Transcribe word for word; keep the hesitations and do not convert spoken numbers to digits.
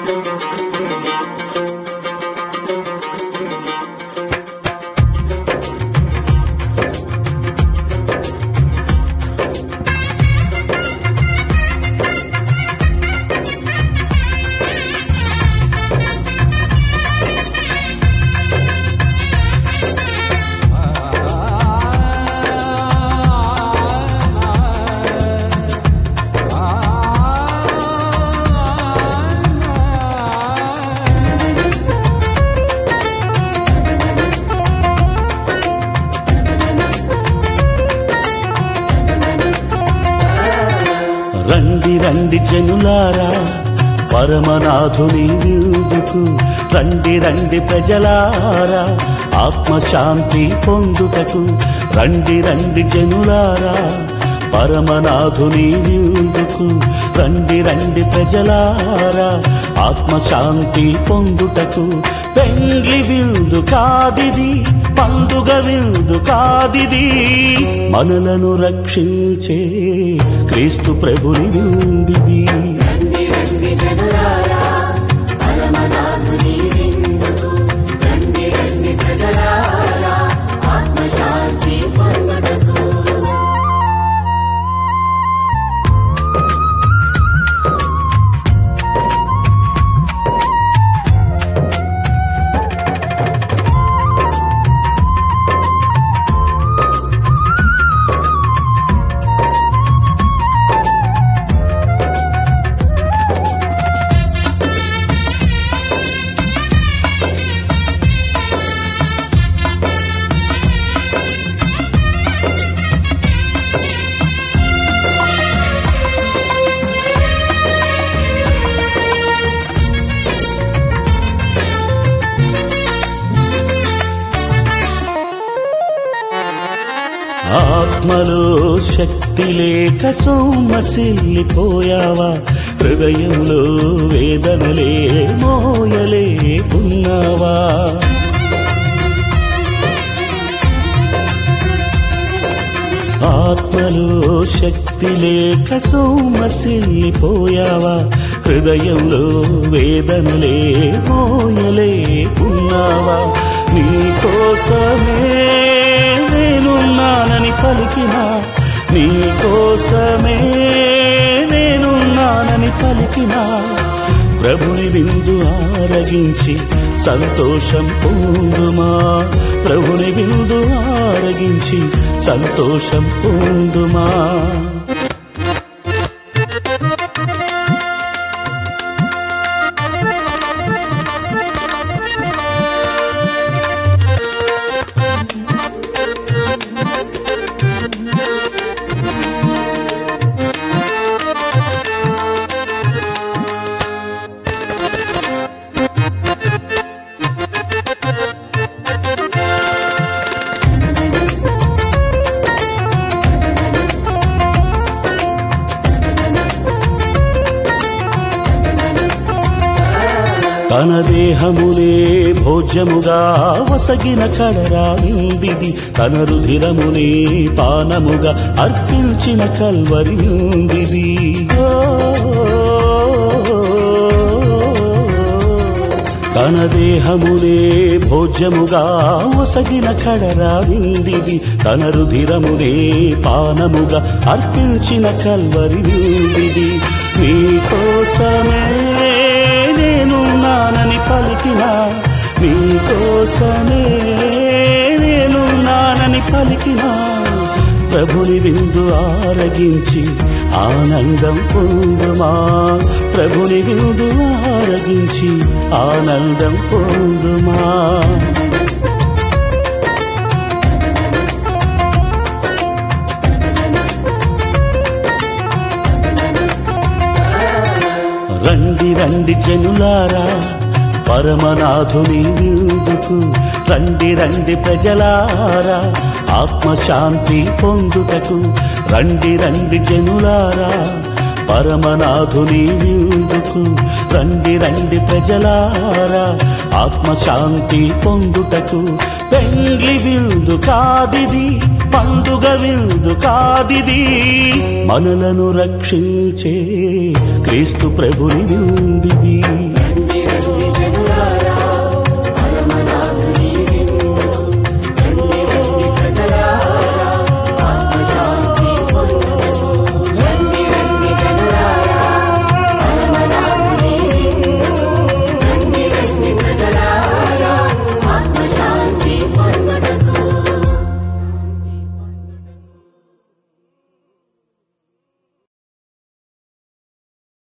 రండి రండి జనులారా పరమనాథుని విందుకు, రండి రండి ప్రజలారా ఆత్మశాంతి పొందుటకు, రండి రండి జనులారా పరమనాథుని విందుకు, రండి రండి ప్రజలారా ఆత్మశాంతి పొందుటకు. పెండ్లి విందు కాదిది, పండుగ విందు కాదిది, మనలను రక్షించే క్రీస్తు ప్రభుని విందిది. రండి రండి జనులారా పరమనాథుని విందుకు, రండి రండి ప్రజలారా ఆత్మశాంతి పొందుటకు. ఆత్మలో శక్తి లేక సొమ్మసిల్లిపోయావా, హృదయంలో వేదనలే మోయలేకున్నావా. ఆత్మలో శక్తి లేక సొమ్మసిల్లిపోయావా, హృదయంలో వేదనలే మోయలేకున్నావా. నీ కోసమే నేనున్నానని పలికిన, నీ కోసమే నేనున్నానని పలికిన ప్రభుని విందు ఆరగించి సంతోషం పొందుమా, ప్రభుని విందు ఆరగించి సంతోషం పొందుమా. తన దేహమునే భోజ్యముగా వసగిన కడరా విందిది, తన రుధిరమునే పానముగా అర్పించిన కల్వరి విందిది. తన దేహమునే భోజ్యముగా వసగిన కడరా విందిది, తన రుధిరమునే పానముగా అర్పించిన కల్వరి విందిది. నీ కోసమే నేనున్నానని పలికిన, నీ కోసమే నేనున్నానని పలికిన ప్రభుని విందు ఆరగించి ఆనందం పొందుమా, ప్రభుని విందు ఆరగించి ఆనందం పొందుమా. రండి రండి జనులారా పరమనాథుని విందుకు, రండి రండి ప్రజలారా ఆత్మశాంతి పొందుటకు, రండి రండి జనులారా పరమనాథుని విందుకు, రండి రండి ప్రజలారా ఆత్మశాంతి పొందుటకు. పెండ్లి విందు కాదిది, పండుగ విందు కాదిది, మనలను రక్షించే క్రీస్తు ప్రభుని విందిది.